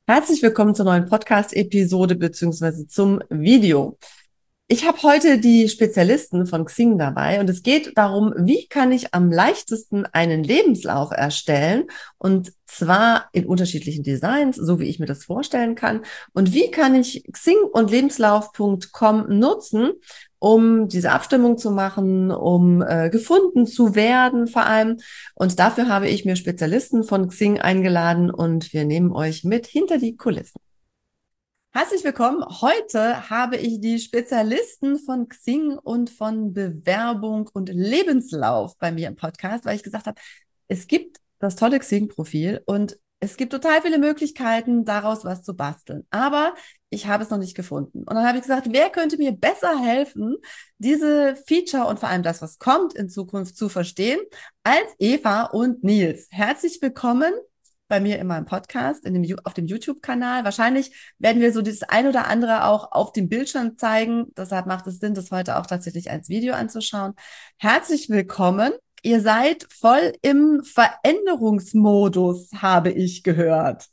Herzlich willkommen zur neuen Podcast-Episode beziehungsweise zum Video. Ich habe heute die Spezialisten von Xing dabei und es geht darum, wie kann ich am leichtesten einen Lebenslauf erstellen und zwar in unterschiedlichen Designs, so wie ich mir das vorstellen kann. Und wie kann ich Xing und Lebenslauf.com nutzen, um diese Abstimmung zu machen, um gefunden zu werden vor allem. Und dafür habe ich mir Spezialisten von Xing eingeladen und wir nehmen euch mit hinter die Kulissen. Herzlich willkommen. Heute habe ich die Spezialisten von Xing und von Bewerbung und Lebenslauf bei mir im Podcast, weil ich gesagt habe, es gibt das tolle Xing-Profil und es gibt total viele Möglichkeiten, daraus was zu basteln. Aber ich habe es noch nicht gefunden. Und dann habe ich gesagt, wer könnte mir besser helfen, diese Feature und vor allem das, was kommt in Zukunft zu verstehen, als Eva und Nils. Herzlich willkommen bei mir in meinem Podcast, auf dem YouTube-Kanal. Wahrscheinlich werden wir so das ein oder andere auch auf dem Bildschirm zeigen. Deshalb macht es Sinn, das heute auch tatsächlich als Video anzuschauen. Herzlich willkommen. Ihr seid voll im Veränderungsmodus, habe ich gehört.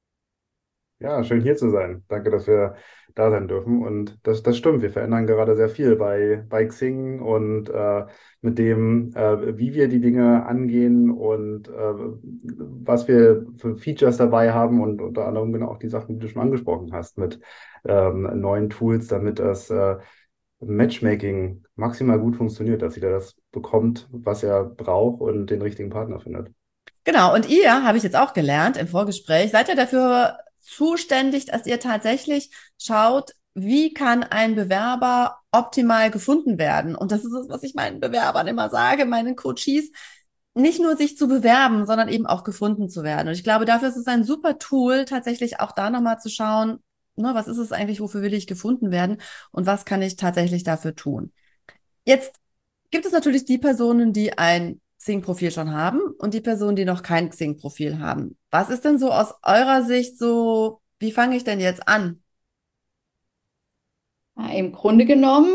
Ja, schön hier zu sein. Danke, dass wir da sein dürfen. Und das stimmt, wir verändern gerade sehr viel bei Xing und mit dem, wie wir die Dinge angehen und was wir für Features dabei haben und unter anderem genau auch die Sachen, die du schon angesprochen hast, mit neuen Tools, damit das Matchmaking maximal gut funktioniert, dass jeder das bekommt, was er braucht und den richtigen Partner findet. Genau, und ihr, habe ich jetzt auch gelernt im Vorgespräch, seid ihr dafür zuständig, dass ihr tatsächlich schaut, wie kann ein Bewerber optimal gefunden werden? Und das ist es, was ich meinen Bewerbern immer sage, meinen Coaches, nicht nur sich zu bewerben, sondern eben auch gefunden zu werden. Und ich glaube, dafür ist es ein super Tool, tatsächlich auch da nochmal zu schauen, ne, was ist es eigentlich, wofür will ich gefunden werden und was kann ich tatsächlich dafür tun? Jetzt gibt es natürlich die Personen, die ein Xing-Profil schon haben und die Personen, die noch kein Xing-Profil haben. Was ist denn so aus eurer Sicht so, wie fange ich denn jetzt an? Ja, im Grunde genommen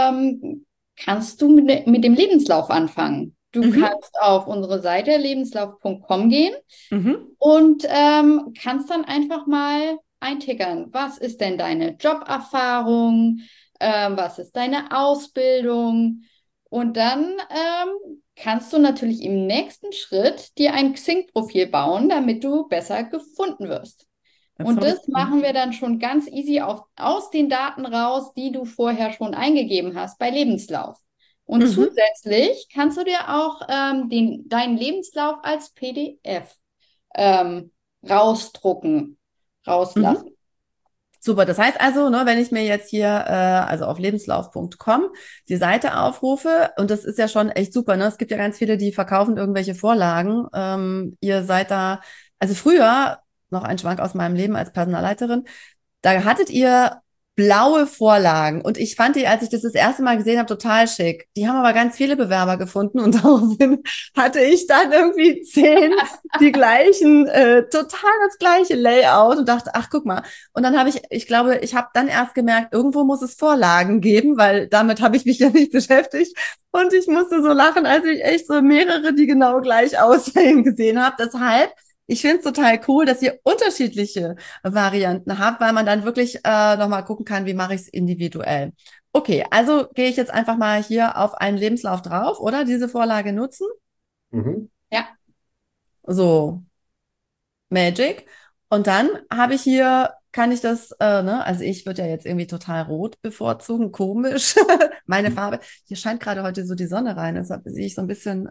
kannst du mit dem Lebenslauf anfangen. Du Mhm. kannst auf unsere Seite lebenslauf.com gehen Mhm. und kannst dann einfach mal eintickern. Was ist denn deine Joberfahrung? Was ist deine Ausbildung? Und dann kannst du natürlich im nächsten Schritt dir ein Xing-Profil bauen, damit du besser gefunden wirst. Jetzt Und habe ich. das machen wir dann schon ganz easy aus den Daten raus, die du vorher schon eingegeben hast bei Lebenslauf. Und Mhm. zusätzlich kannst du dir auch deinen Lebenslauf als PDF ähm, rausdrucken, Mhm. rauslassen. Super, das heißt also, ne, wenn ich mir jetzt hier, also auf lebenslauf.com die Seite aufrufe, und das ist ja schon echt super, ne? Es gibt ja ganz viele, die verkaufen irgendwelche Vorlagen. Ihr seid da, also früher, noch ein Schwank aus meinem Leben als Personalleiterin, da hattet ihr blaue Vorlagen und ich fand die, als ich das erste Mal gesehen habe, total schick. Die haben aber ganz viele Bewerber gefunden und daraufhin hatte ich dann irgendwie 10 die gleichen, total das gleiche Layout und dachte, ach guck mal. Und dann habe ich glaube, ich habe dann erst gemerkt, irgendwo muss es Vorlagen geben, weil damit habe ich mich ja nicht beschäftigt. Und ich musste so lachen, als ich echt so mehrere, die genau gleich aussehen, gesehen habe. Deshalb, ich finde es total cool, dass ihr unterschiedliche Varianten habt, weil man dann wirklich nochmal gucken kann, wie mache ich es individuell. Okay, also gehe ich jetzt einfach mal hier auf einen Lebenslauf drauf, oder? Diese Vorlage nutzen. Mhm. Ja, So, Magic. Und dann habe ich hier, kann ich das, ne, also ich würde ja jetzt irgendwie total rot bevorzugen, komisch. Meine Farbe. Hier scheint gerade heute so die Sonne rein, deshalb sehe ich so ein bisschen,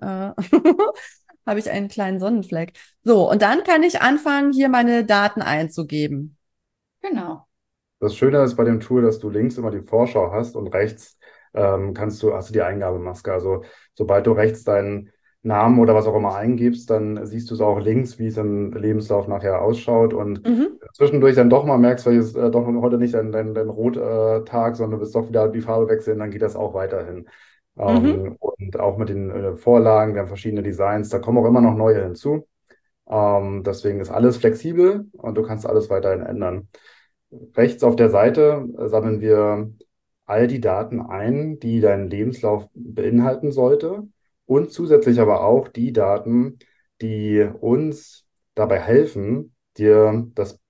habe ich einen kleinen Sonnenfleck. So, und dann kann ich anfangen, hier meine Daten einzugeben. genau. Das Schöne ist bei dem Tool, dass du links immer die Vorschau hast und rechts hast du die Eingabemaske. Also sobald du rechts deinen Namen oder was auch immer eingibst, dann siehst du es auch links, wie es im Lebenslauf nachher ausschaut. Und Mhm. zwischendurch dann doch mal merkst, weil es doch heute nicht dein Rot-Tag, sondern du willst doch wieder die Farbe wechseln, dann geht das auch weiterhin. Mhm. Und auch mit den Vorlagen, wir haben verschiedene Designs, da kommen auch immer noch neue hinzu. Deswegen ist alles flexibel und du kannst alles weiterhin ändern. Rechts auf der Seite sammeln wir all die Daten ein, die dein Lebenslauf beinhalten sollte und zusätzlich aber auch die Daten, die uns dabei helfen, dir das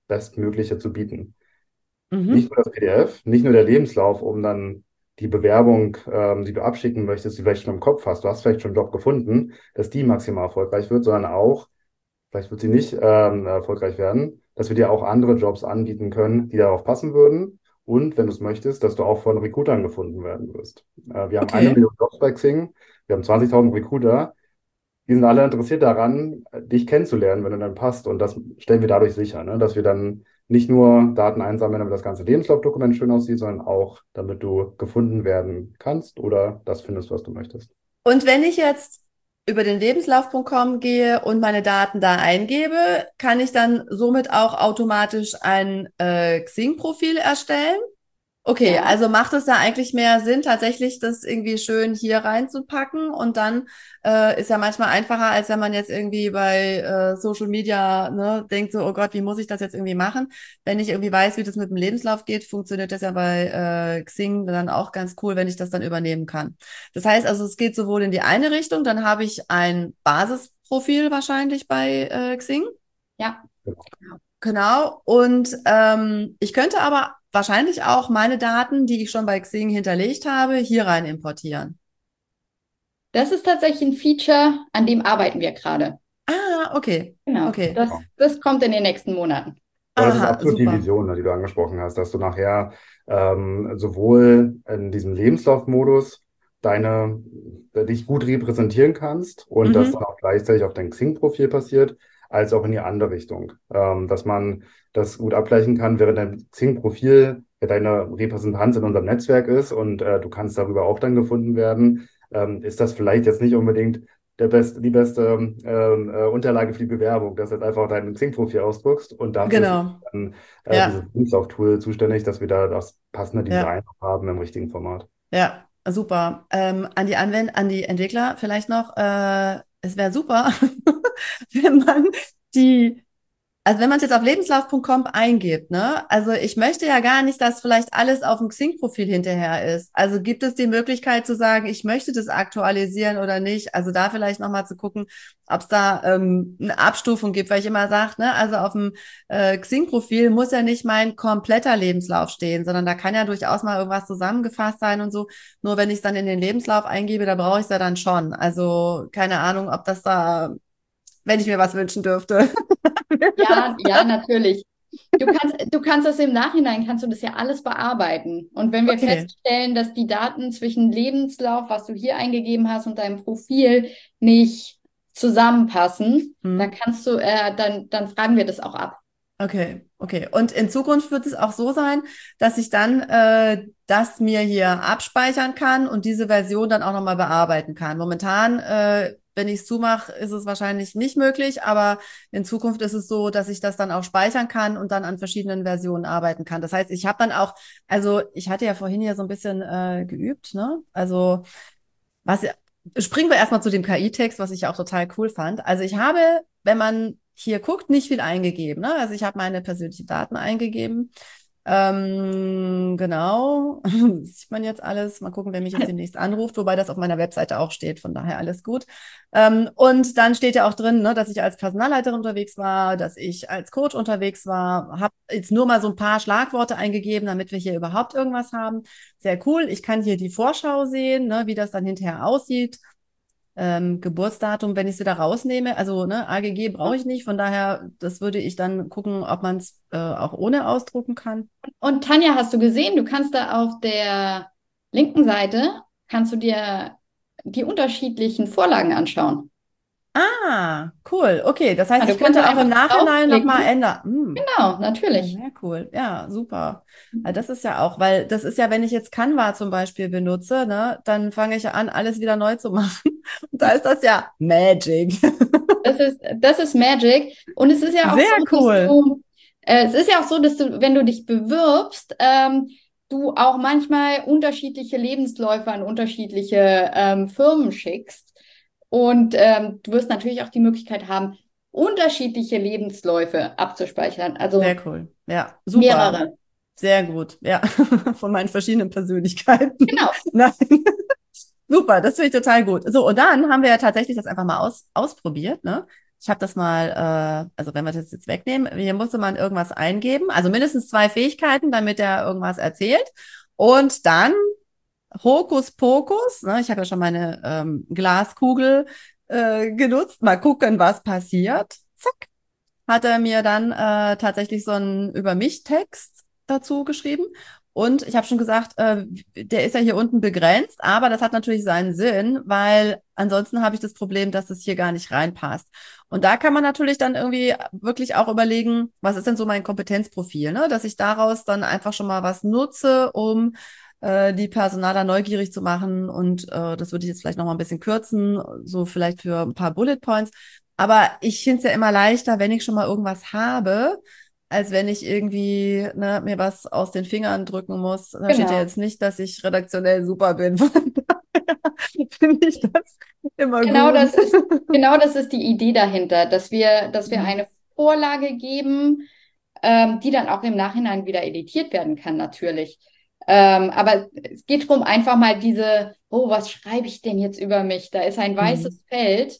Bestmögliche zu bieten. Mhm. Nicht nur das PDF, nicht nur der Lebenslauf, um dann die Bewerbung, die du abschicken möchtest, die du vielleicht schon im Kopf hast, du hast vielleicht schon einen Job gefunden, dass die maximal erfolgreich wird, sondern auch, vielleicht wird sie nicht erfolgreich werden, dass wir dir auch andere Jobs anbieten können, die darauf passen würden. Und wenn du es möchtest, dass du auch von Recruitern gefunden werden wirst. Wir haben eine Okay. Million Jobs bei Xing, wir haben 20.000 Recruiter. Die sind alle interessiert daran, dich kennenzulernen, wenn du dann passt. Und das stellen wir dadurch sicher, ne? Dass wir dann nicht nur Daten einsammeln, damit das ganze Lebenslaufdokument schön aussieht, sondern auch, damit du gefunden werden kannst oder das findest, was du möchtest. Und wenn ich jetzt über den Lebenslauf.com gehe und meine Daten da eingebe, kann ich dann somit auch automatisch ein Xing-Profil erstellen? Okay, Ja. also macht es da eigentlich mehr Sinn, tatsächlich das irgendwie schön hier reinzupacken und dann ist ja manchmal einfacher, als wenn man jetzt irgendwie bei Social Media ne, denkt so, oh Gott, wie muss ich das jetzt irgendwie machen? Wenn ich irgendwie weiß, wie das mit dem Lebenslauf geht, funktioniert das ja bei Xing dann auch ganz cool, wenn ich das dann übernehmen kann. Das heißt also, es geht sowohl in die eine Richtung, dann habe ich ein Basisprofil wahrscheinlich bei Xing. Ja. Genau. Und ich könnte aber wahrscheinlich auch meine Daten, die ich schon bei Xing hinterlegt habe, hier rein importieren. Das ist tatsächlich ein Feature, an dem arbeiten wir gerade. Ah, okay. Genau. Okay. Das kommt in den nächsten Monaten. Aber das ist Aha, absolut die super. Vision, ne, die du angesprochen hast, dass du nachher sowohl in diesem Lebenslaufmodus dich gut repräsentieren kannst und das dann Mhm. auch gleichzeitig auf dein Xing-Profil passiert, als auch in die andere Richtung. Dass man das gut abgleichen kann, während dein Xing-Profil ja deine Repräsentanz in unserem Netzwerk ist und du kannst darüber auch dann gefunden werden, ist das vielleicht jetzt nicht unbedingt die beste Unterlage für die Bewerbung, dass du jetzt einfach dein Xing-Profil ausdruckst und dafür ist Genau. dann dieses Ja, Lebenslauf-Tool zuständig, dass wir da das passende ja, Design haben im richtigen Format. ja, super. An die Entwickler vielleicht noch, es wäre super, wenn man die also wenn man es jetzt auf lebenslauf.com eingibt, ne? Also ich möchte ja gar nicht, dass vielleicht alles auf dem Xing-Profil hinterher ist. Also gibt es die Möglichkeit zu sagen, ich möchte das aktualisieren oder nicht? Also da vielleicht nochmal zu gucken, ob es da eine Abstufung gibt, weil ich immer sage, ne, also auf dem Xing-Profil muss ja nicht mein kompletter Lebenslauf stehen, sondern da kann ja durchaus mal irgendwas zusammengefasst sein und so. Nur wenn ich es dann in den Lebenslauf eingebe, da brauche ich es ja dann schon. Also keine Ahnung, ob das da, wenn ich mir was wünschen dürfte. Ja, ja, natürlich. Du kannst das im Nachhinein, kannst du das ja alles bearbeiten. Und wenn wir Okay. feststellen, dass die Daten zwischen Lebenslauf, was du hier eingegeben hast, und deinem Profil nicht zusammenpassen, dann Hm. kannst du, dann fragen wir das auch ab. Okay, okay. Und in Zukunft wird es auch so sein, dass ich dann das mir hier abspeichern kann und diese Version dann auch nochmal bearbeiten kann. Momentan, wenn ich es zumache, ist es wahrscheinlich nicht möglich, aber in Zukunft ist es so, dass ich das dann auch speichern kann und dann an verschiedenen Versionen arbeiten kann. Das heißt, ich habe dann auch, also ich hatte ja vorhin hier so ein bisschen geübt, ne? Also was, springen wir erstmal zu dem KI-Text, was ich ja auch total cool fand. Also ich habe, wenn man hier guckt, nicht viel eingegeben. Ne? Also ich habe meine persönlichen Daten eingegeben. Genau, das sieht man jetzt alles. Mal gucken, wer mich jetzt demnächst anruft, wobei das auf meiner Webseite auch steht, von daher alles gut. Und dann steht ja auch drin, ne, dass ich als Personalleiterin unterwegs war, dass ich als Coach unterwegs war. Habe jetzt nur mal so ein paar Schlagworte eingegeben, damit wir hier überhaupt irgendwas haben. Sehr cool. Ich kann hier die Vorschau sehen, ne, wie das dann hinterher aussieht. Geburtsdatum, wenn ich es wieder rausnehme, also ne, AGG brauche ich nicht, von daher, das würde ich dann gucken, ob man es auch ohne ausdrucken kann. Und Tanja, hast du gesehen, du kannst da auf der linken Seite, kannst du dir die unterschiedlichen Vorlagen anschauen. Ah, cool. Okay, das Ja, heißt, du ich kannst könnte dann auch im einfach Nachhinein nochmal draufklicken. ändern. Genau, Ja, natürlich. sehr cool. Ja, super. Ja, das ist ja auch, weil das ist ja, wenn ich jetzt Canva zum Beispiel benutze, ne, dann fange ich ja an, alles wieder neu zu machen. Und da ist das ja Magic. Das ist Magic. Und es ist ja auch so, Sehr dass cool. du, es ist ja auch so, dass du, wenn du dich bewirbst, du auch manchmal unterschiedliche Lebensläufe an unterschiedliche Firmen schickst. Und du wirst natürlich auch die Möglichkeit haben, unterschiedliche Lebensläufe abzuspeichern. Sehr Also cool. Ja, super. mehrere. Sehr gut. Ja, von meinen verschiedenen Persönlichkeiten. Genau. Nein. Super, das finde ich total gut. So, und dann haben wir ja tatsächlich das einfach mal ausprobiert, ne? Ich habe das mal, also wenn wir das jetzt wegnehmen, hier musste man irgendwas eingeben, also mindestens 2 Fähigkeiten, damit er irgendwas erzählt. Und dann Hokuspokus, ne? Ich habe ja schon meine Glaskugel genutzt, mal gucken, was passiert. Zack, hat er mir dann tatsächlich so einen Über mich-Text dazu geschrieben. Und ich habe schon gesagt, der ist ja hier unten begrenzt, aber das hat natürlich seinen Sinn, weil ansonsten habe ich das Problem, dass es hier gar nicht reinpasst. Und da kann man natürlich dann irgendwie wirklich auch überlegen, was ist denn so mein Kompetenzprofil, ne? Dass ich daraus dann einfach schon mal was nutze, um die Personaler neugierig zu machen. Und das würde ich jetzt vielleicht noch mal ein bisschen kürzen, so vielleicht für ein paar Bullet Points. Aber ich finde es ja immer leichter, wenn ich schon mal irgendwas habe, als wenn ich irgendwie mir was aus den Fingern drücken muss. Da steht ja Genau. jetzt nicht, dass ich redaktionell super bin. Von daher finde ich das immer Genau gut. das ist, genau das ist die Idee dahinter, dass wir Mhm. eine Vorlage geben, die dann auch im Nachhinein wieder editiert werden kann, natürlich. Aber es geht darum, einfach mal oh, was schreibe ich denn jetzt über mich? Da ist ein Mhm. weißes Feld,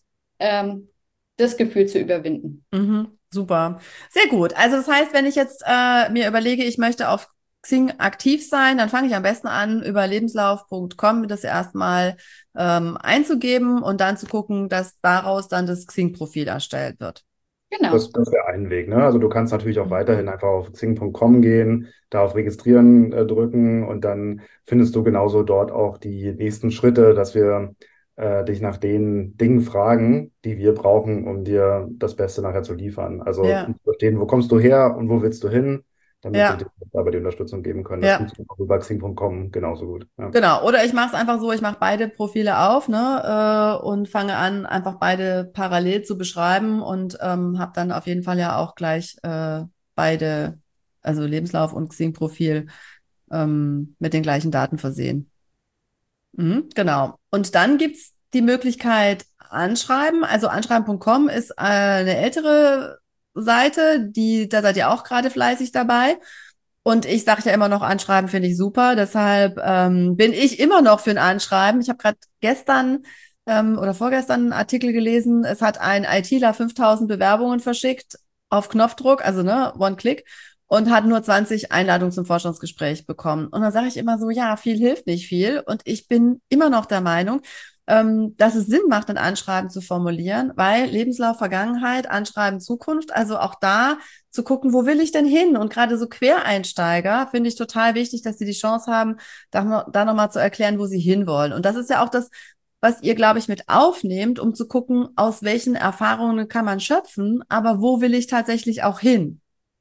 das Gefühl zu überwinden. Mhm. Super. Sehr gut. Also das heißt, wenn ich jetzt mir überlege, ich möchte auf Xing aktiv sein, dann fange ich am besten an, über lebenslauf.com das erstmal einzugeben und dann zu gucken, dass daraus dann das Xing-Profil erstellt wird. Genau, Das wäre ein Weg, ne? Also du kannst natürlich auch Mhm. weiterhin einfach auf xing.com gehen, da auf Registrieren drücken und dann findest du genauso dort auch die nächsten Schritte, dass wir dich nach den Dingen fragen, die wir brauchen, um dir das Beste nachher zu liefern. Also um Ja, zu verstehen, wo kommst du her und wo willst du hin, damit wir dir ja, dabei die Unterstützung geben können. Das ja. funktioniert auch über xing.com genauso gut. Ja. Genau, oder ich mache es einfach so, ich mache beide Profile auf, ne, und fange an, einfach beide parallel zu beschreiben und habe dann auf jeden Fall ja auch gleich beide, also Lebenslauf und Xing-Profil mit den gleichen Daten versehen. Mhm, genau. Und dann gibt's die Möglichkeit Anschreiben. Also anschreiben.com ist eine ältere Seite, da seid ihr auch gerade fleißig dabei. Und ich sage ja immer noch, Anschreiben finde ich super. Deshalb bin ich immer noch für ein Anschreiben. Ich habe gerade gestern oder vorgestern einen Artikel gelesen. Es hat ein ITler 5000 Bewerbungen verschickt auf Knopfdruck, also ne, One-Click, und hat nur 20 Einladungen zum Forschungsgespräch bekommen. Und dann sage ich immer so, ja, viel hilft nicht viel. Und ich bin immer noch der Meinung, dass es Sinn macht, ein Anschreiben zu formulieren, weil Lebenslauf Vergangenheit, Anschreiben Zukunft, also auch da zu gucken, wo will ich denn hin? Und gerade so Quereinsteiger finde ich total wichtig, dass sie die Chance haben, da nochmal zu erklären, wo sie hinwollen. Und das ist ja auch das, was ihr, glaube ich, mit aufnehmt, um zu gucken, aus welchen Erfahrungen kann man schöpfen, aber wo will ich tatsächlich auch hin?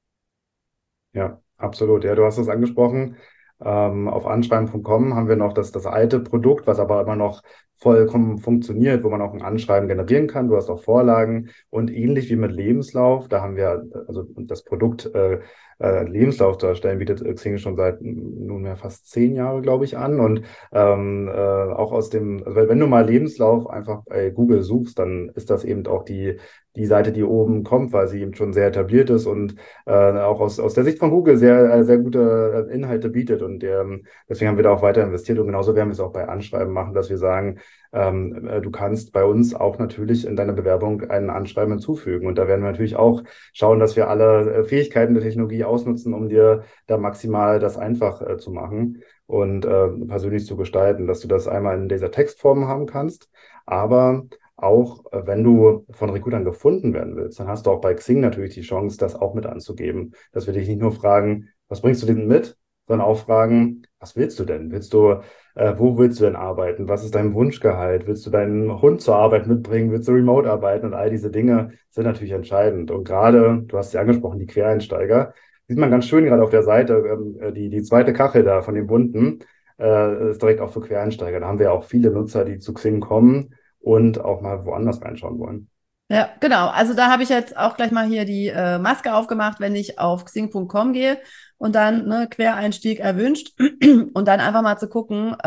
Ja, absolut. Ja, du hast es angesprochen. Auf anschreiben.com haben wir noch das alte Produkt, was aber immer noch vollkommen funktioniert, wo man auch ein Anschreiben generieren kann. Du hast auch Vorlagen und ähnlich wie mit Lebenslauf, da haben wir also das Produkt Lebenslauf zu erstellen, bietet Xing schon seit nunmehr fast 10 Jahre, glaube ich, an. Und auch also wenn du mal Lebenslauf einfach bei Google suchst, dann ist das eben auch die Seite, die oben kommt, weil sie eben schon sehr etabliert ist und auch aus der Sicht von Google sehr gute Inhalte bietet. Und deswegen haben wir da auch weiter investiert. Und genauso werden wir es auch bei Anschreiben machen, dass wir sagen, du kannst bei uns auch natürlich in deiner Bewerbung ein Anschreiben hinzufügen. Und da werden wir natürlich auch schauen, dass wir alle Fähigkeiten der Technologie ausnutzen, um dir da maximal das einfach zu machen und persönlich zu gestalten, dass du das einmal in dieser Textform haben kannst, aber auch wenn du von Recruitern gefunden werden willst, dann hast du auch bei Xing natürlich die Chance, das auch mit anzugeben. Dass wir dich nicht nur fragen, was bringst du denn mit, sondern auch fragen, was willst du denn? Wo willst du denn arbeiten? Was ist dein Wunschgehalt? Willst du deinen Hund zur Arbeit mitbringen? Willst du remote arbeiten? Und all diese Dinge sind natürlich entscheidend. Und gerade, du hast ja angesprochen, die Quereinsteiger, sieht man ganz schön gerade auf der Seite, die zweite Kachel da von den bunten, ist direkt auch für Quereinsteiger. Da haben wir auch viele Nutzer, die zu Xing kommen und auch mal woanders reinschauen wollen. Ja, genau. Also da habe ich jetzt auch gleich mal hier die Maske aufgemacht, wenn ich auf xing.com gehe und dann ne, Quereinstieg erwünscht und dann einfach mal zu gucken,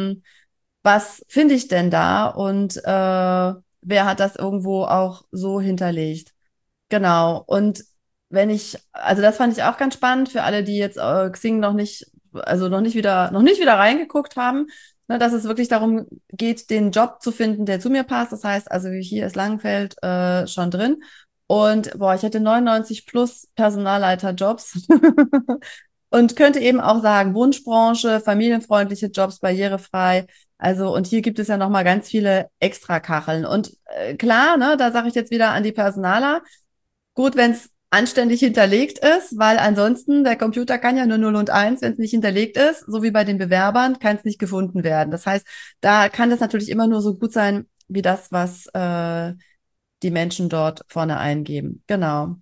was finde ich denn da und wer hat das irgendwo auch so hinterlegt. Genau. Und also das fand ich auch ganz spannend für alle, die jetzt Xing noch nicht also noch nicht wieder reingeguckt haben, ne, dass es wirklich darum geht, den Job zu finden, der zu mir passt. Das heißt, also hier ist Langenfeld schon drin. Und boah, ich hätte 99 plus Personalleiterjobs und könnte eben auch sagen, Wunschbranche, familienfreundliche Jobs, barrierefrei. Also, und hier gibt es ja nochmal ganz viele Extrakacheln. Und klar, ne, da sage ich jetzt wieder an die Personaler, gut, wenn es anständig hinterlegt ist, weil ansonsten der Computer kann ja nur 0 und 1, wenn es nicht hinterlegt ist, so wie bei den Bewerbern, kann es nicht gefunden werden. Das heißt, da kann das natürlich immer nur so gut sein, wie das, was die Menschen dort vorne eingeben. Genau.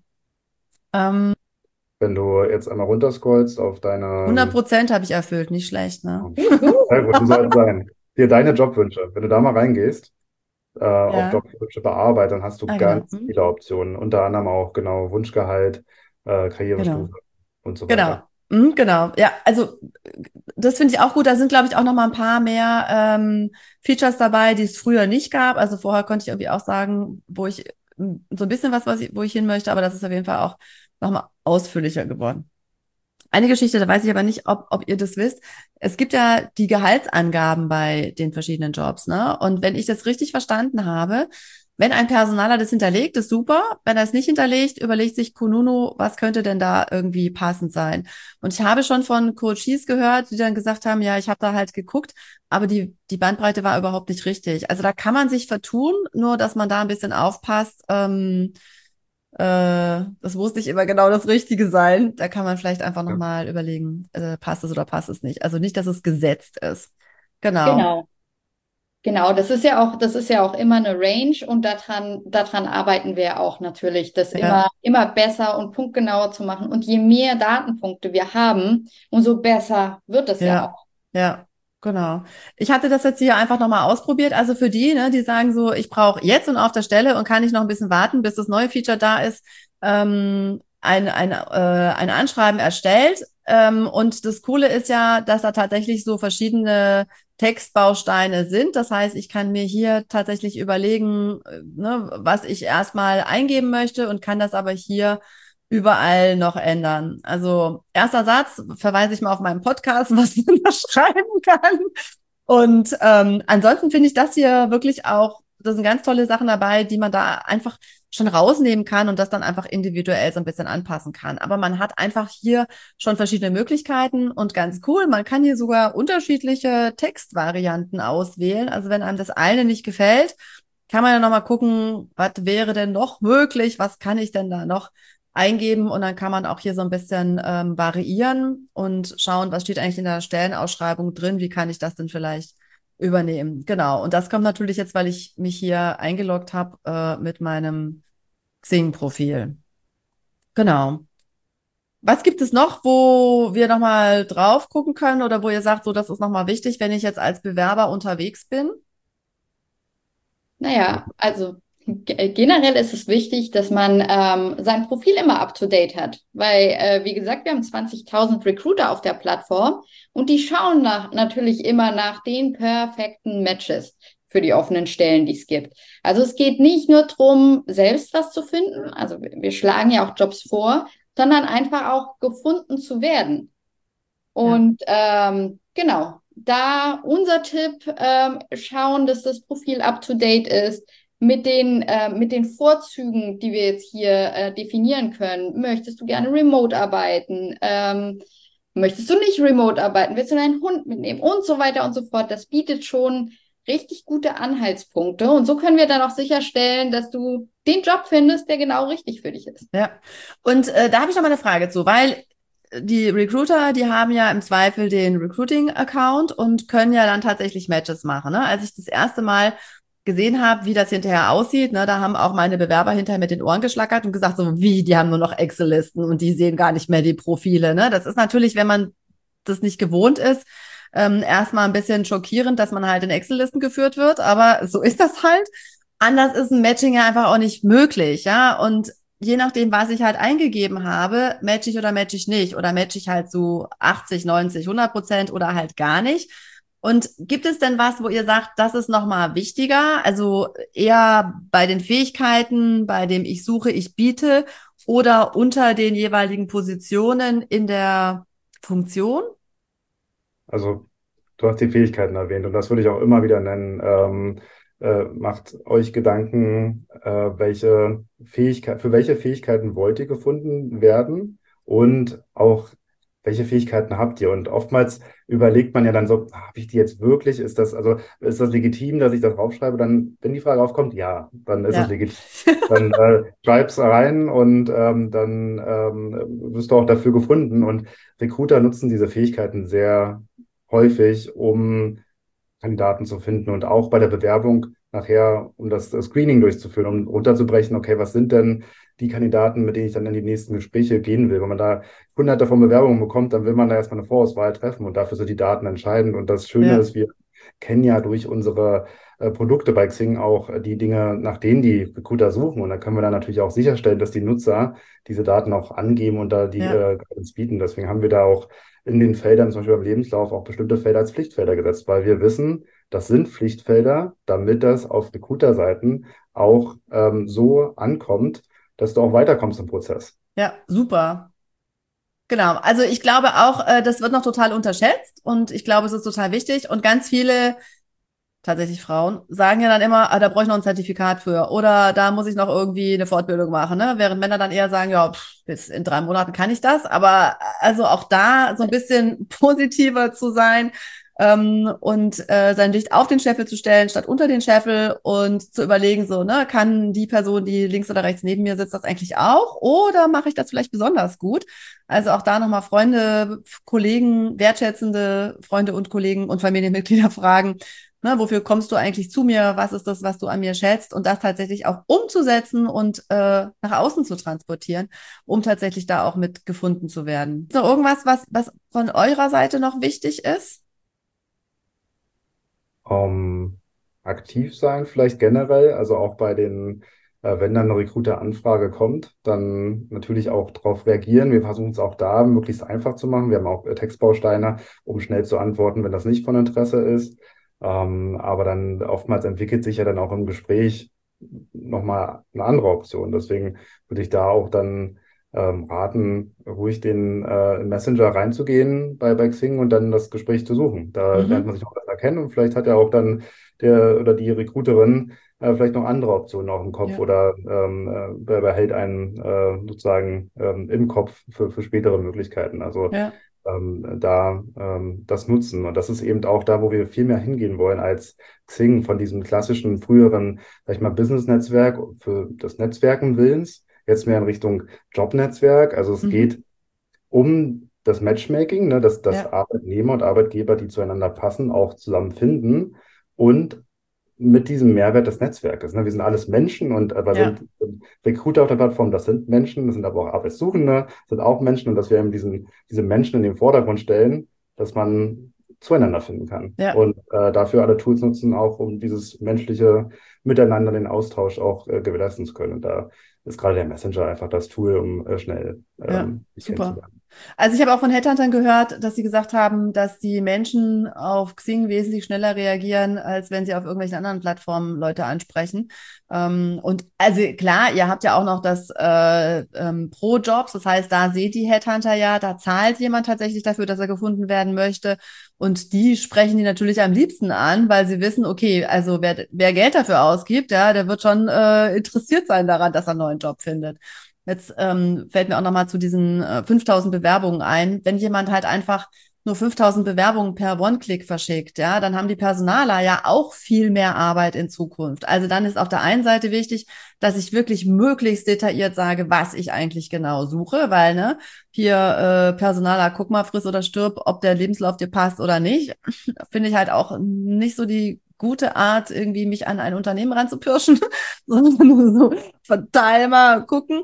Wenn du jetzt einmal runterscrollst auf deine, 100% habe ich erfüllt, nicht schlecht, ne? sehr gut, so soll es sein. Hier deine Jobwünsche. Wenn du da mal reingehst, auf Ja, Jobwünsche bearbeiten, dann hast du genau. ganz viele Optionen. Unter anderem auch genau Wunschgehalt, Genau. Karrierestufe und so Genau. weiter. Genau. Ja, also das finde ich auch gut. Da sind, glaube ich, auch noch mal ein paar mehr Features dabei, die es früher nicht gab. Also vorher konnte ich irgendwie auch sagen, wo ich so ein bisschen wo ich hin möchte, aber das ist auf jeden Fall auch noch mal ausführlicher geworden. Eine Geschichte, da weiß ich aber nicht, ob ihr das wisst. Es gibt ja die Gehaltsangaben bei den verschiedenen Jobs, ne? Und wenn ich das richtig verstanden habe, wenn ein Personaler das hinterlegt, ist super. Wenn er es nicht hinterlegt, überlegt sich Kununu, was könnte denn da irgendwie passend sein? Und ich habe schon von Coaches gehört, die dann gesagt haben, ja, ich habe da halt geguckt, aber die Bandbreite war überhaupt nicht richtig. Also da kann man sich vertun, nur dass man da ein bisschen aufpasst. Das muss nicht immer genau das Richtige sein. Da kann man vielleicht einfach Ja. nochmal überlegen, passt es oder passt es nicht. Also nicht, dass es gesetzt ist. Genau. Genau. Genau, das ist ja auch immer eine Range und daran arbeiten wir auch natürlich, das Ja, immer besser und punktgenauer zu machen. Und je mehr Datenpunkte wir haben, umso besser wird es ja ja, auch. ja, genau. Ich hatte das jetzt hier einfach nochmal ausprobiert. Also für die, ne, die sagen so, ich brauche jetzt und auf der Stelle und kann ich noch ein bisschen warten, bis das neue Feature da ist, ein Anschreiben erstellt. Und das Coole ist ja, dass da tatsächlich so verschiedene Textbausteine sind. Das heißt, ich kann mir hier tatsächlich überlegen, ne, was ich erstmal eingeben möchte und kann das aber hier überall noch ändern. Also erster Satz, verweise ich mal auf meinen Podcast, was man da schreiben kann. Und ansonsten finde ich das hier wirklich auch, da sind ganz tolle Sachen dabei, die man da einfach schon rausnehmen kann und das dann einfach individuell so ein bisschen anpassen kann. Aber man hat einfach hier schon verschiedene Möglichkeiten und ganz cool, man kann hier sogar unterschiedliche Textvarianten auswählen. Also wenn einem das eine nicht gefällt, kann man ja nochmal gucken, was wäre denn noch möglich, was kann ich denn da noch eingeben und dann kann man auch hier so ein bisschen variieren und schauen, was steht eigentlich in der Stellenausschreibung drin, wie kann ich das denn vielleicht übernehmen. Genau. Und das kommt natürlich jetzt, weil ich mich hier eingeloggt habe mit meinem Xing-Profil. Genau. Was gibt es noch, wo wir nochmal drauf gucken können oder wo ihr sagt, so, das ist nochmal wichtig, wenn ich jetzt als Bewerber unterwegs bin? Naja, also generell ist es wichtig, dass man sein Profil immer up-to-date hat, weil, wie gesagt, wir haben 20.000 Recruiter auf der Plattform und die schauen natürlich immer nach den perfekten Matches für die offenen Stellen, die es gibt. Also es geht nicht nur darum, selbst was zu finden, also wir schlagen ja auch Jobs vor, sondern einfach auch gefunden zu werden. Ja. Und genau, da unser Tipp, schauen, dass das Profil up-to-date ist, mit den Vorzügen, die wir jetzt hier definieren können. Möchtest du gerne remote arbeiten? Möchtest du nicht remote arbeiten? Willst du deinen Hund mitnehmen? Und so weiter und so fort. Das bietet schon richtig gute Anhaltspunkte. Und so können wir dann auch sicherstellen, dass du den Job findest, der genau richtig für dich ist. Ja. Und da habe ich noch mal eine Frage zu, weil die Recruiter, die haben ja im Zweifel den Recruiting-Account und können ja dann tatsächlich Matches machen. Ne? Als ich das erste Mal gesehen habe, wie das hinterher aussieht, ne, da haben auch meine Bewerber hinterher mit den Ohren geschlackert und gesagt, so wie, die haben nur noch Excel-Listen und die sehen gar nicht mehr die Profile. Ne? Das ist natürlich, wenn man das nicht gewohnt ist, erstmal ein bisschen schockierend, dass man halt in Excel-Listen geführt wird, aber so ist das halt. Anders ist ein Matching ja einfach auch nicht möglich, ja. Und je nachdem, was ich halt eingegeben habe, match ich oder match ich nicht. Oder match ich halt so 80, 90, 100% oder halt gar nicht. Und gibt es denn was, wo ihr sagt, das ist nochmal wichtiger? Also eher bei den Fähigkeiten, bei dem ich suche, ich biete oder unter den jeweiligen Positionen in der Funktion? Also du hast die Fähigkeiten erwähnt und das würde ich auch immer wieder nennen. Macht euch Gedanken, für welche Fähigkeiten wollt ihr gefunden werden und auch welche Fähigkeiten habt ihr? Und oftmals überlegt man ja dann so, habe ich die jetzt wirklich? Ist das legitim, dass ich das draufschreibe? Dann, wenn die Frage aufkommt, ja, dann ist es Ja. legitim. Dann schreib's rein und dann wirst du auch dafür gefunden. Und Recruiter nutzen diese Fähigkeiten sehr häufig, um Kandidaten zu finden und auch bei der Bewerbung nachher, um das Screening durchzuführen, um runterzubrechen, okay, was sind denn die Kandidaten, mit denen ich dann in die nächsten Gespräche gehen will. Wenn man da hunderte von Bewerbungen bekommt, dann will man da erstmal eine Vorauswahl treffen und dafür sind die Daten entscheidend. Und das Schöne Ja. ist, wir kennen ja durch unsere Produkte bei Xing auch die Dinge, nach denen die Recruiter suchen. Und da können wir dann natürlich auch sicherstellen, dass die Nutzer diese Daten auch angeben und da die Ja. Guidance bieten. Deswegen haben wir da auch in den Feldern, zum Beispiel beim Lebenslauf, auch bestimmte Felder als Pflichtfelder gesetzt, weil wir wissen, das sind Pflichtfelder, damit das auf Recruiter-Seiten auch so ankommt, dass du auch weiterkommst im Prozess. Ja, super. Genau. Also ich glaube auch, das wird noch total unterschätzt und ich glaube, es ist total wichtig und ganz viele tatsächlich Frauen, sagen ja dann immer, da brauche ich noch ein Zertifikat für oder da muss ich noch irgendwie eine Fortbildung machen, ne? Während Männer dann eher sagen, ja, bis in 3 Monaten kann ich das, aber also auch da so ein bisschen positiver zu sein und sein Licht auf den Scheffel zu stellen, statt unter den Scheffel und zu überlegen, so, ne, kann die Person, die links oder rechts neben mir sitzt, das eigentlich auch oder mache ich das vielleicht besonders gut? Also auch da nochmal Freunde, Kollegen, wertschätzende Freunde und Kollegen und Familienmitglieder fragen, ne, wofür kommst du eigentlich zu mir? Was ist das, was du an mir schätzt? Und das tatsächlich auch umzusetzen und nach außen zu transportieren, um tatsächlich da auch mit gefunden zu werden. Ist noch irgendwas, was von eurer Seite noch wichtig ist? Ähm, Aktiv sein, vielleicht generell, also auch wenn dann eine Recruiter-Anfrage kommt, dann natürlich auch darauf reagieren. Wir versuchen es auch da möglichst einfach zu machen. Wir haben auch Textbausteine, um schnell zu antworten, wenn das nicht von Interesse ist. Aber dann oftmals entwickelt sich ja dann auch im Gespräch nochmal eine andere Option. Deswegen würde ich da auch dann raten, ruhig im Messenger reinzugehen bei Xing und dann das Gespräch zu suchen. Da lernt man Mhm. sich auch besser kennen und vielleicht hat ja auch dann der oder die Recruiterin vielleicht noch andere Optionen auch im Kopf Ja, oder behält einen sozusagen im Kopf für spätere Möglichkeiten. Also ja, das nutzen. Und das ist eben auch da, wo wir viel mehr hingehen wollen als Xing von diesem klassischen früheren, sag ich mal, Business-Netzwerk für das Netzwerken Willens, jetzt mehr in Richtung Jobnetzwerk. Also es mhm. geht um das Matchmaking, ne, dass Ja, Arbeitnehmer und Arbeitgeber, die zueinander passen, auch zusammenfinden und mit diesem Mehrwert des Netzwerkes. Ne? Wir sind alles Menschen und ja, sind Recruiter auf der Plattform, das sind Menschen, das sind aber auch Arbeitssuchende, sind auch Menschen und dass wir eben diese Menschen in den Vordergrund stellen, dass man zueinander finden kann. ja. Und dafür alle Tools nutzen, auch um dieses menschliche Miteinander, den Austausch auch gewährleisten zu können. Und da ist gerade der Messenger einfach das Tool, um schnell Ja, sich super. kennenzulernen. Also ich habe auch von Headhuntern gehört, dass sie gesagt haben, dass die Menschen auf Xing wesentlich schneller reagieren, als wenn sie auf irgendwelchen anderen Plattformen Leute ansprechen. Und also klar, ihr habt ja auch noch das Pro-Jobs, das heißt, da seht die Headhunter ja, da zahlt jemand tatsächlich dafür, dass er gefunden werden möchte. Und die sprechen die natürlich am liebsten an, weil sie wissen, okay, also wer Geld dafür ausgibt, ja, der wird schon interessiert sein daran, dass er einen neuen Job findet. Jetzt fällt mir auch nochmal zu diesen 5000 Bewerbungen ein. Wenn jemand halt einfach nur 5000 Bewerbungen per One-Click verschickt, ja, dann haben die Personaler ja auch viel mehr Arbeit in Zukunft. Also dann ist auf der einen Seite wichtig, dass ich wirklich möglichst detailliert sage, was ich eigentlich genau suche, weil, ne, hier Personaler, guck mal, friss oder stirb, ob der Lebenslauf dir passt oder nicht, finde ich halt auch nicht so die gute Art, irgendwie mich an ein Unternehmen ranzupirschen, sondern nur so total mal gucken.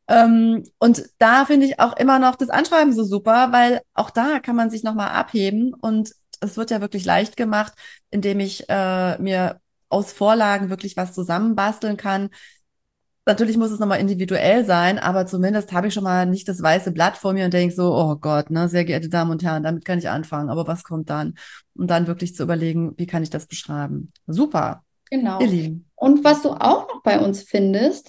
Und da finde ich auch immer noch das Anschreiben so super, weil auch da kann man sich nochmal abheben und es wird ja wirklich leicht gemacht, indem ich mir aus Vorlagen wirklich was zusammenbasteln kann. Natürlich muss es nochmal individuell sein, aber zumindest habe ich schon mal nicht das weiße Blatt vor mir und denke so, oh Gott, ne, sehr geehrte Damen und Herren, damit kann ich anfangen, aber was kommt dann? Und dann wirklich zu überlegen, wie kann ich das beschreiben? Super, ihr Genau. Lieben. Und was du auch noch bei uns findest,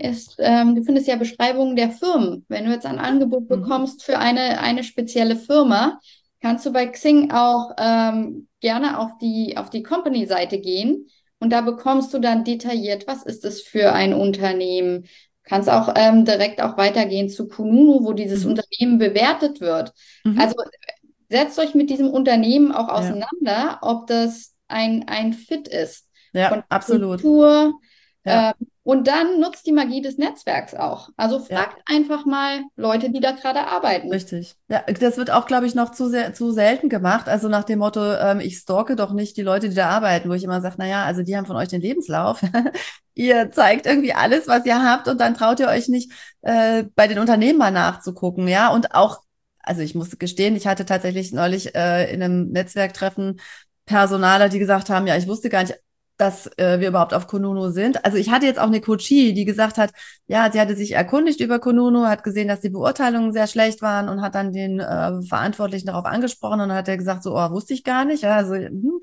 du findest ja Beschreibungen der Firmen. Wenn du jetzt ein Angebot Mhm. bekommst für eine spezielle Firma, kannst du bei Xing auch gerne auf die Company-Seite gehen und da bekommst du dann detailliert, was ist es für ein Unternehmen. Kannst auch direkt auch weitergehen zu Kununu, wo dieses Unternehmen bewertet wird. Also setzt euch mit diesem Unternehmen auch auseinander, ob das ein Fit ist. Ja, absolut. Kultur, Ja. und dann nutzt die Magie des Netzwerks auch. Also fragt einfach mal Leute, die da gerade arbeiten. Richtig. Ja, das wird auch, glaube ich, noch zu selten gemacht. Also nach dem Motto, ich stalke doch nicht die Leute, die da arbeiten, wo ich immer sage, naja, also die haben von euch den Lebenslauf. Ihr zeigt irgendwie alles, was ihr habt und dann traut ihr euch nicht, bei den Unternehmen mal nachzugucken, ja. Und auch, also ich muss gestehen, ich hatte tatsächlich neulich in einem Netzwerktreffen Personaler, die gesagt haben, ja, ich wusste gar nicht, dass wir überhaupt auf Kununu sind. Also ich hatte jetzt auch eine Coachie, die gesagt hat, ja, sie hatte sich erkundigt über Kununu, hat gesehen, dass die Beurteilungen sehr schlecht waren und hat dann den Verantwortlichen darauf angesprochen und dann hat er gesagt, so, oh, wusste ich gar nicht. Ja, also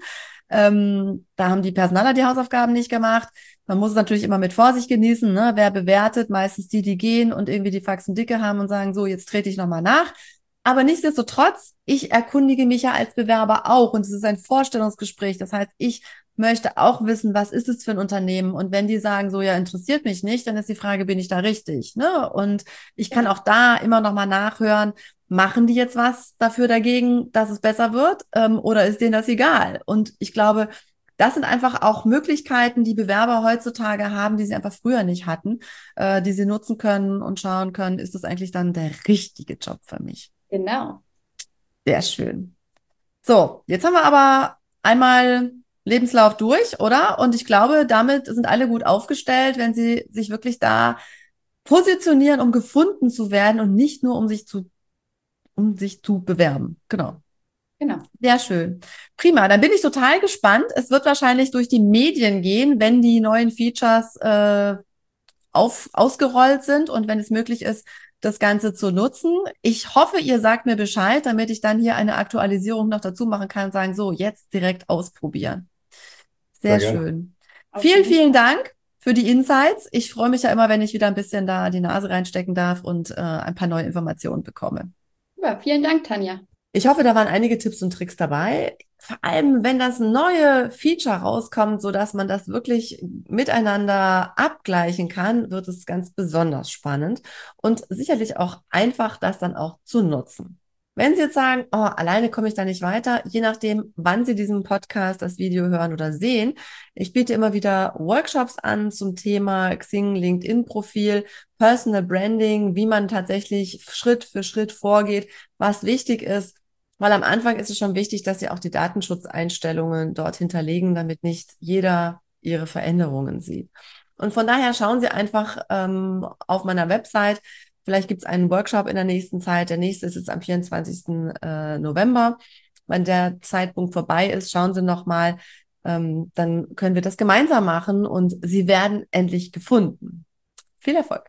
da haben die Personaler die Hausaufgaben nicht gemacht. Man muss es natürlich immer mit Vorsicht genießen, ne? Wer bewertet, meistens die, die gehen und irgendwie die Faxen dicke haben und sagen, so, jetzt trete ich nochmal nach. Aber nichtsdestotrotz, ich erkundige mich ja als Bewerber auch und es ist ein Vorstellungsgespräch. Das heißt, ich möchte auch wissen, was ist es für ein Unternehmen? Und wenn die sagen, so, ja, interessiert mich nicht, dann ist die Frage, bin ich da richtig? Ne? Und ich kann auch da immer noch mal nachhören, machen die jetzt was dafür dagegen, dass es besser wird? Oder ist denen das egal? Und ich glaube, das sind einfach auch Möglichkeiten, die Bewerber heutzutage haben, die sie einfach früher nicht hatten, die sie nutzen können und schauen können, ist das eigentlich dann der richtige Job für mich? Genau. Sehr schön. So, jetzt haben wir aber einmal Lebenslauf durch, oder? Und ich glaube, damit sind alle gut aufgestellt, wenn sie sich wirklich da positionieren, um gefunden zu werden und nicht nur um sich zu bewerben. Genau. Genau. Sehr schön. Prima, dann bin ich total gespannt. Es wird wahrscheinlich durch die Medien gehen, wenn die neuen Features ausgerollt sind und wenn es möglich ist, das Ganze zu nutzen. Ich hoffe, ihr sagt mir Bescheid, damit ich dann hier eine Aktualisierung noch dazu machen kann und sagen, so, jetzt direkt ausprobieren. Sehr schön. Vielen Dank für die Insights. Ich freue mich ja immer, wenn ich wieder ein bisschen da die Nase reinstecken darf und ein paar neue Informationen bekomme. Ja, vielen Dank, Tanja. Ich hoffe, da waren einige Tipps und Tricks dabei. Vor allem, wenn das neue Feature rauskommt, so dass man das wirklich miteinander abgleichen kann, wird es ganz besonders spannend und sicherlich auch einfach, das dann auch zu nutzen. Wenn Sie jetzt sagen, oh, alleine komme ich da nicht weiter, je nachdem, wann Sie diesen Podcast, das Video hören oder sehen, ich biete immer wieder Workshops an zum Thema Xing, LinkedIn-Profil, Personal Branding, wie man tatsächlich Schritt für Schritt vorgeht, was wichtig ist. Weil am Anfang ist es schon wichtig, dass Sie auch die Datenschutzeinstellungen dort hinterlegen, damit nicht jeder Ihre Veränderungen sieht. Und von daher schauen Sie einfach auf meiner Website. Vielleicht gibt es einen Workshop in der nächsten Zeit. Der nächste ist jetzt am 24. November. Wenn der Zeitpunkt vorbei ist, schauen Sie nochmal. Dann können wir das gemeinsam machen und Sie werden endlich gefunden. Viel Erfolg.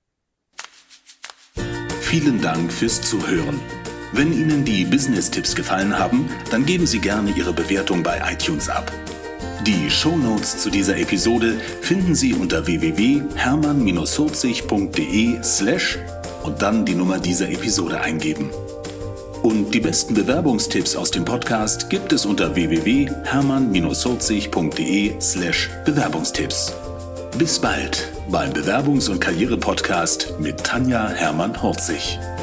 Vielen Dank fürs Zuhören. Wenn Ihnen die Business-Tipps gefallen haben, dann geben Sie gerne Ihre Bewertung bei iTunes ab. Die Shownotes zu dieser Episode finden Sie unter www.hermann-40.de/ und dann die Nummer dieser Episode eingeben. Und die besten Bewerbungstipps aus dem Podcast gibt es unter www.hermann-40.de/Bewerbungstipps. Bis bald beim Bewerbungs- und Karriere-Podcast mit Tanja Hermann-Horzig.